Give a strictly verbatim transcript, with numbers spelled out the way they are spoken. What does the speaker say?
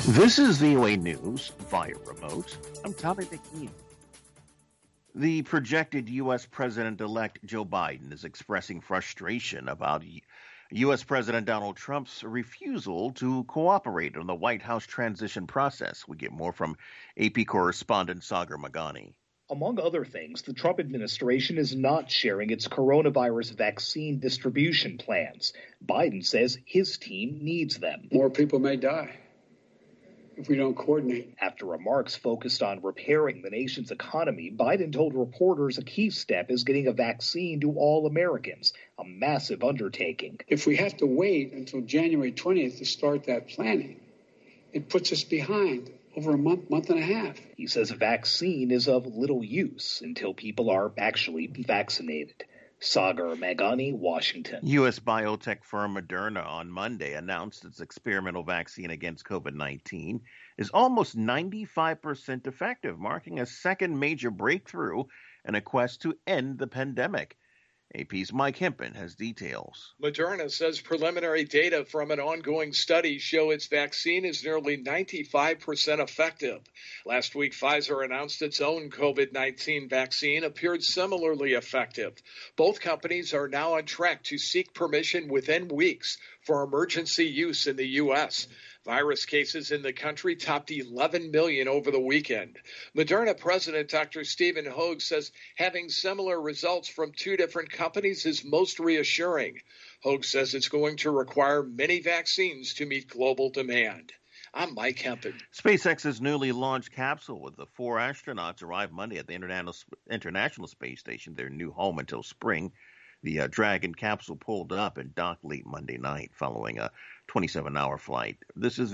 This is V O A News via remote. I'm Tommy McKean. The projected U S President-elect Joe Biden is expressing frustration about U S President Donald Trump's refusal to cooperate on the White House transition process. We get more from A P correspondent Sagar Meghani. Among other things, the Trump administration is not sharing its coronavirus vaccine distribution plans. Biden says his team needs them. More people may die if we don't coordinate. After remarks focused on repairing the nation's economy, Biden told reporters a key step is getting a vaccine to all Americans, a massive undertaking. If we have to wait until January twentieth to start that planning, it puts us behind over a month, month and a half. He says a vaccine is of little use until people are actually vaccinated. Sagar Meghani, Washington. U S biotech firm Moderna on Monday announced its experimental vaccine against COVID nineteen is almost ninety-five percent effective, marking a second major breakthrough in a quest to end the pandemic. A P's Mike Hempen has details. Moderna says preliminary data from an ongoing study show its vaccine is nearly ninety-five percent effective. Last week, Pfizer announced its own COVID nineteen vaccine appeared similarly effective. Both companies are now on track to seek permission within weeks for emergency use in the U S Virus cases in the country topped eleven million over the weekend. Moderna President Doctor Stephen Hoge says having similar results from two different companies is most reassuring. Hoge says it's going to require many vaccines to meet global demand. I'm Mike Hempen. SpaceX's newly launched capsule with the four astronauts arrived Monday at the International International Space Station, their new home until spring. The uh, Dragon capsule pulled up and docked late Monday night following a twenty-seven hour flight. This is